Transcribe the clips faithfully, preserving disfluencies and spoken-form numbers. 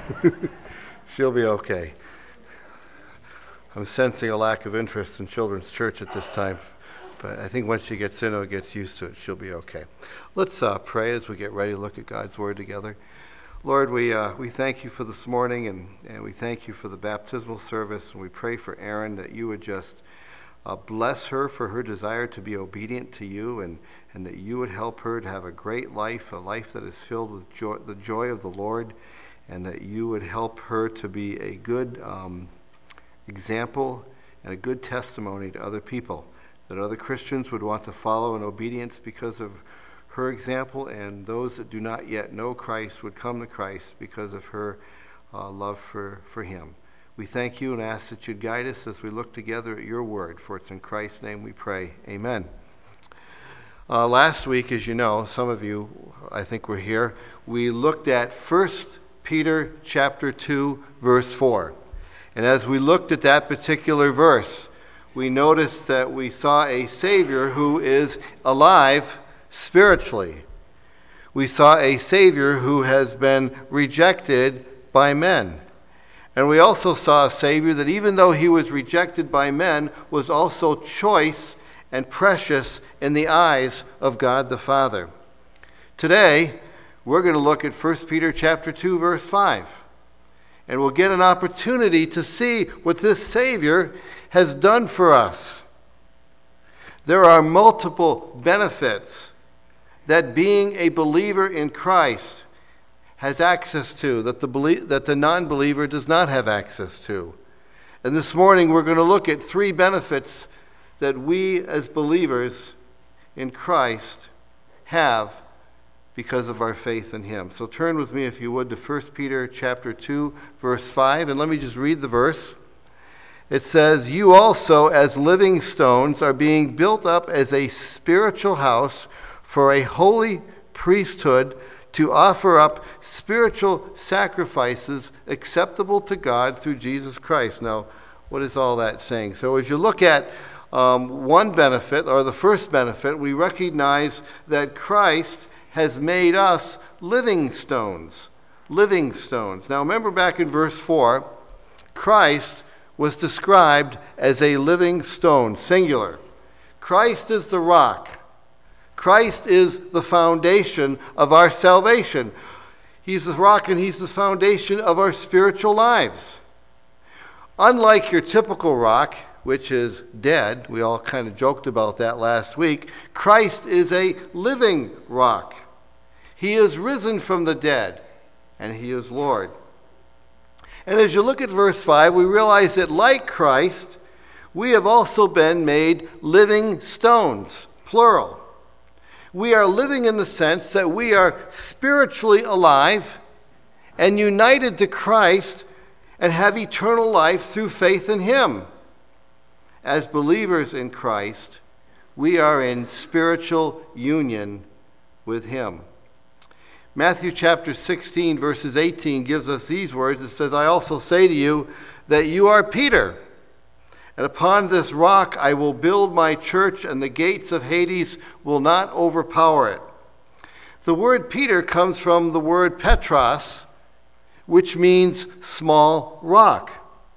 She'll be okay. I'm sensing a lack of interest in children's church at this time, but I think once she gets in or gets used to it, she'll be okay. Let's uh, pray as we get ready to look at God's Word together. Lord, we uh, we thank you for this morning, and, and we thank you for the baptismal service, and we pray for Erin that you would just uh, bless her for her desire to be obedient to you, and, and that you would help her to have a great life, a life that is filled with joy, the joy of the Lord, and that you would help her to be a good um, example and a good testimony to other people, that other Christians would want to follow in obedience because of her example, and those that do not yet know Christ would come to Christ because of her uh, love for, for him. We thank you and ask that you'd guide us as we look together at your word, for it's in Christ's name we pray. Amen. Uh, last week, as you know, some of you, I think, were here, we looked at First Peter chapter two, verse four. And as we looked at that particular verse, we noticed that we saw a Savior who is alive spiritually. We saw a Savior who has been rejected by men. And we also saw a Savior that, even though he was rejected by men, was also choice and precious in the eyes of God the Father. Today, we're going to look at First Peter chapter two, verse five. And we'll get an opportunity to see what this Savior has done for us. There are multiple benefits that being a believer in Christ has access to, that the belie- that the non-believer does not have access to. And this morning we're going to look at three benefits that we as believers in Christ have because of our faith in him. So turn with me, if you would, to First Peter chapter two, verse five, and let me just read the verse. It says, "You also, as living stones, are being built up as a spiritual house for a holy priesthood, to offer up spiritual sacrifices acceptable to God through Jesus Christ." Now, what is all that saying? So as you look at um, one benefit, or the first benefit, we recognize that Christ has made us living stones. Living stones. Now remember, back in verse four, Christ was described as a living stone, singular. Christ is the rock. Christ is the foundation of our salvation. He's the rock and he's the foundation of our spiritual lives. Unlike your typical rock, which is dead, we all kind of joked about that last week, Christ is a living rock. He is risen from the dead, and he is Lord. And as you look at verse five, we realize that like Christ, we have also been made living stones, plural. We are living in the sense that we are spiritually alive and united to Christ and have eternal life through faith in him. As believers in Christ, we are in spiritual union with him. Matthew chapter sixteen, verses eighteen gives us these words. It says, "I also say to you that you are Peter, and upon this rock I will build my church, and the gates of Hades will not overpower it." The word Peter comes from the word Petros, which means small rock.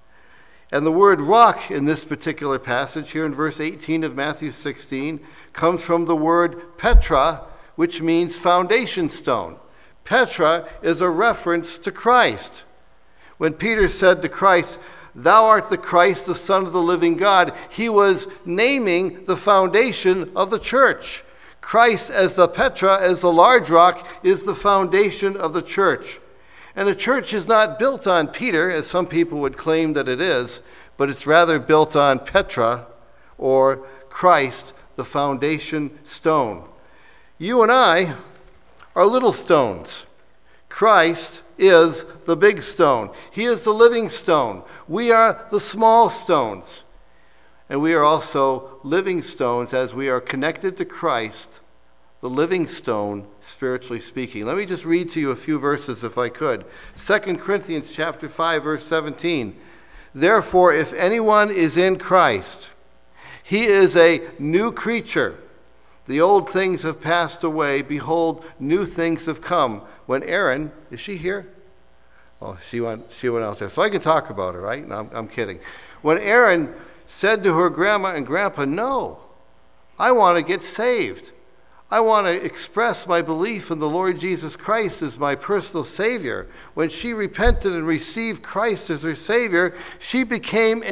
And the word rock in this particular passage here in verse eighteen of Matthew sixteen comes from the word Petra, which means foundation stone. Petra is a reference to Christ. When Peter said to Christ, "Thou art the Christ, the Son of the living God," he was naming the foundation of the church. Christ, as the Petra, as the large rock, is the foundation of the church. And the church is not built on Peter, as some people would claim that it is, but it's rather built on Petra, or Christ, the foundation stone. You and I are little stones. Christ is the big stone. He is the living stone. We are the small stones. And we are also living stones as we are connected to Christ, the living stone, spiritually speaking. Let me just read to you a few verses, if I could. Second Corinthians chapter five, verse seventeen. "Therefore, if anyone is in Christ, he is a new creature. The old things have passed away. Behold, new things have come." When Erin, is she here? Oh, she went, she went out there. So I can talk about her, right? No, I'm, I'm kidding. When Erin said to her grandma and grandpa, no, I want to get saved. I want to express my belief in the Lord Jesus Christ as my personal Savior. When she repented and received Christ as her Savior, she became